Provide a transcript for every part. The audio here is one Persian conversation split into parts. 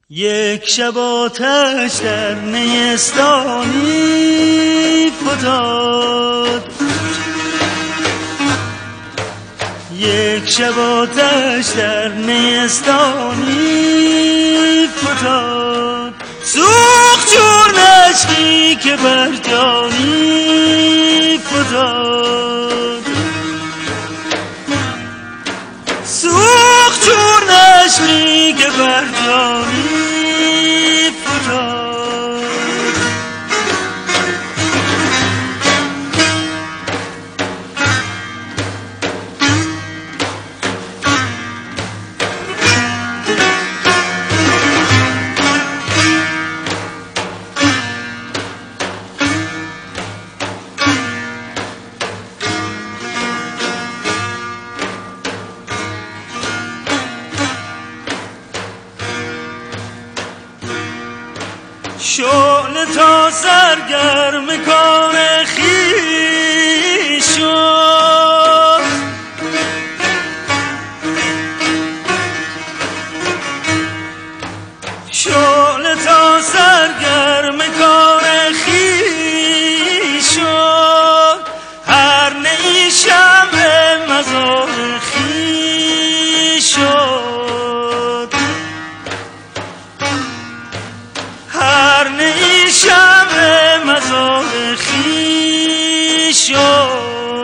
یک شب آتش در نیستانی فتاد، یک شب آتش در نیستانی فتاد، سوخت چون عشقی که بر جانی فتاد، سوخت چون عشقی که بر جانی فتاد. شعله تا سرگرم کار خویش شد، شعله تا سرگرم کار خویش شد، هر نی شمع مزار خویش شد، هر نی شمع مزار خویش شد.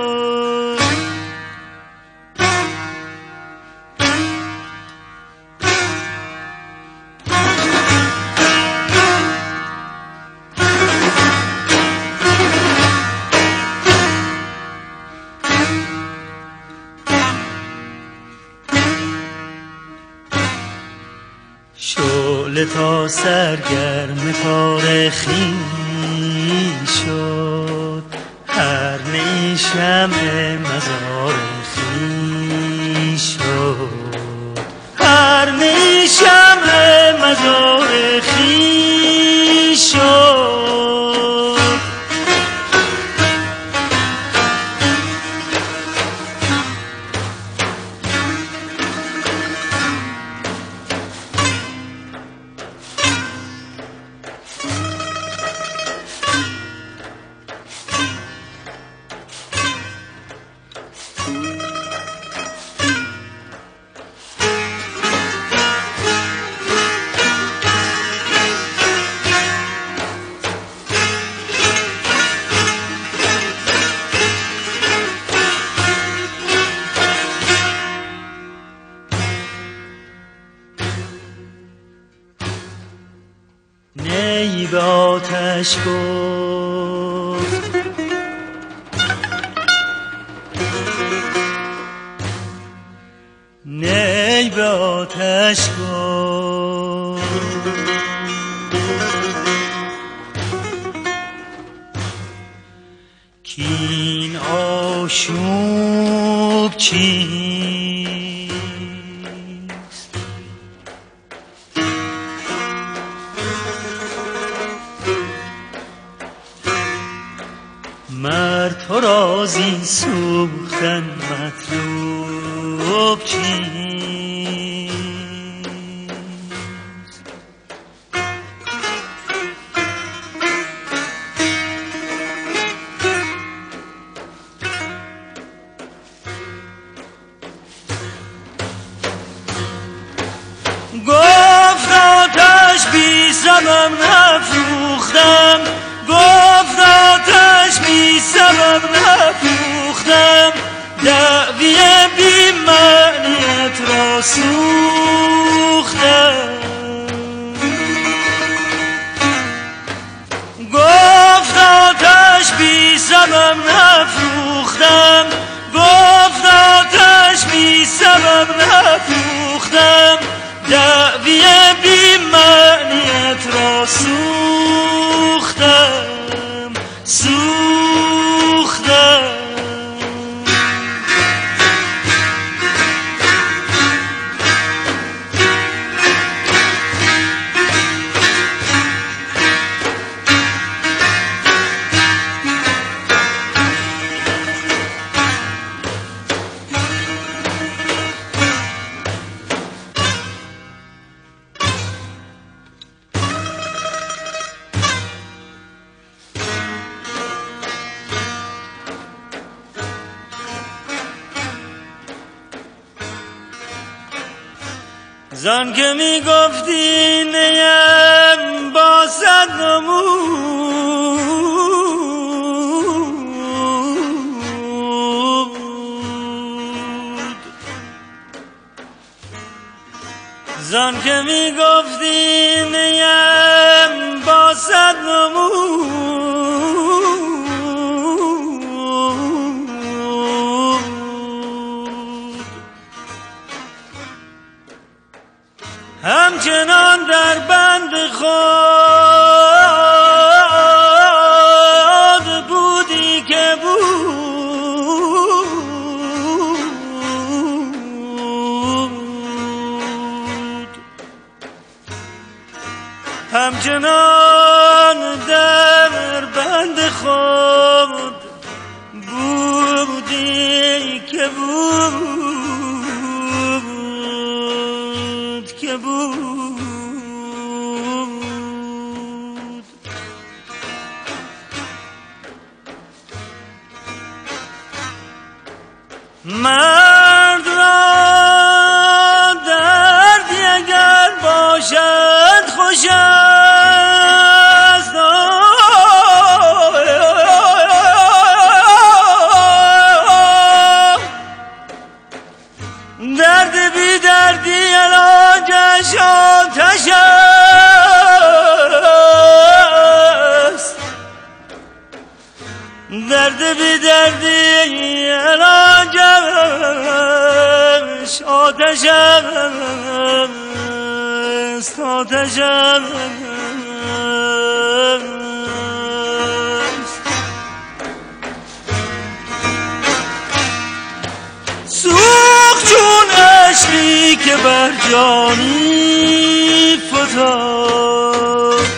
شعله تا سرگرم کار خویش شد، هر نی شمع مزار خویش شد، هر نی شمع مزار خویش شد. نی به آتش گفت نی به آتش گفت، کین آشوب چیست، مرد تو را زین سوختن مطلوب چیست. گفت آتش بی سبب نفروختم، گفت آتش بی سبب نفروختم، دعوی بی معنیت را سوختم. گفت آتش بی سبب نفروختم، گفت آتش بی سبب نفروختم، دعوی بی معنیت را سوختم، سوختم. زان که می گفتی نیم با صد نمود، زان که می گفتی نیم با صد نمود، همچنان در بند خود بودی که بود، همچنان در بند خود بودی که بود. مرد را دردی اگر باشد خوش است، درد بی دردی علاجش آتش است، درد بی دردی علاجش آتش است، آتش است. سوخت چون عشقی که بر جانی فتاد،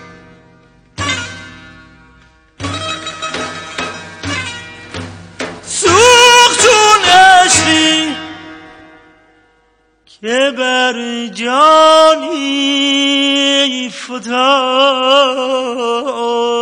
سوخت چون عشقی که بر جانی فتاد.